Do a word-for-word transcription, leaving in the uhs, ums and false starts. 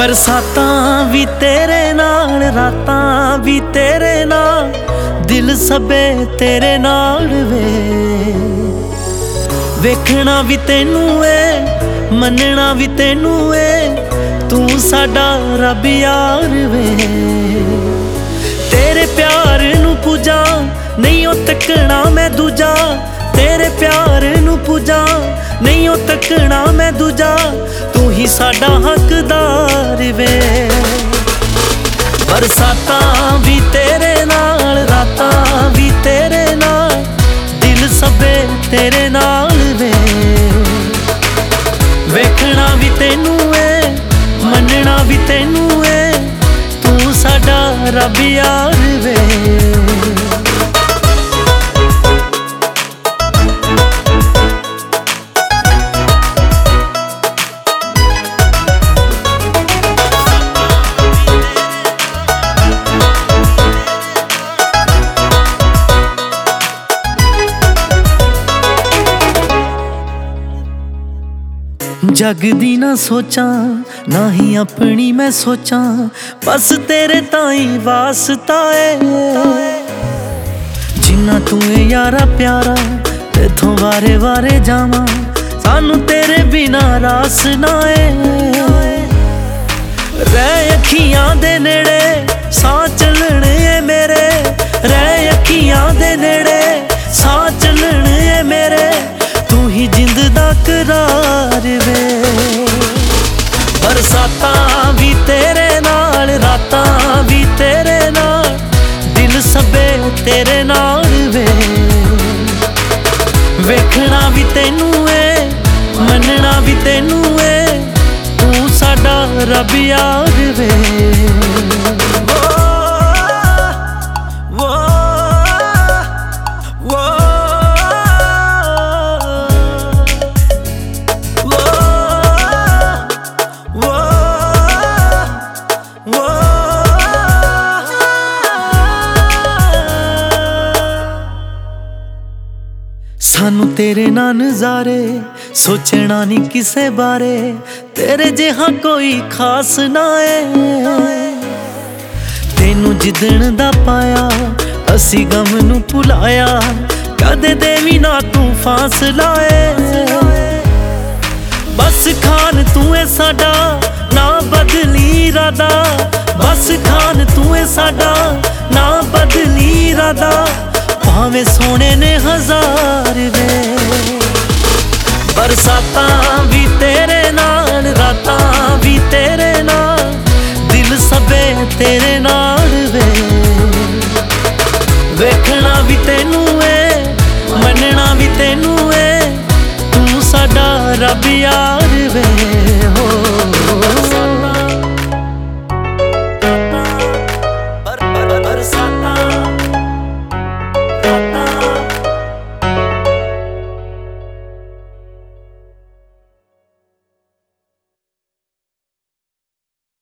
बरसातां भी तेरे नाल, रातां भी तेरे नाल, दिल सबे तेरे नाल वे। वेखना भी तेनू ए, मनना भी तेनू ए, तू साडा रब यार वे। तेरे प्यार नू पूजा नहीं ओ तकना मैं दूजा, तेरे प्यार नू पूजा नहीं ओ तकना मैं दूजा, तू ही साडा हकदार वे। बरसातां भी तेरे नाल, रातां भी तेरे नाल, दिल सबे तेरे नाल वे। वेखना भी तेनू ए, मनना भी तेनू ए, तू साडा रब यार वे। जग दी ना सोचा ना ही अपनी मैं सोचा, बस तेरे ताई वास्ता है। जिन्ना तू है यारा प्यारा, तेथों वारे वारे जावा, सानू तेरे बिना रास ना है। रह अखियां दे नेड़े सां चलने मेरे, रह अखियां दे नेड़े सां चलने मेरे, तू ही जिंद दा करार वे। बरसातां भी तेरे नाल, रातां भी तेरे नाल, दिल सबे तेरे नाल वे। वेखना भी तेनू ए, मनना भी तेनू ए, तू साडा रब यार वे। सानू तेरे ना नज़ारे सोचना नहीं किसे बारे, तेरे जिहा कोई खास ना है। तेनू जिदन दा पाया असी गम नू भुलाया, कदे देवी ना तू फासला है। बस खान तू है साडा ना बदली इरादा, बस खान तू है साडा ना बदली इरादा, भावें सोने ने हजार वे। बरसातां भी तेरे नाल, रातां भी तेरे नाल, दिल सबे तेरे नाल वे। वेखना भी तेनू ए, मनना भी तेनू ए, तू साडा रब यार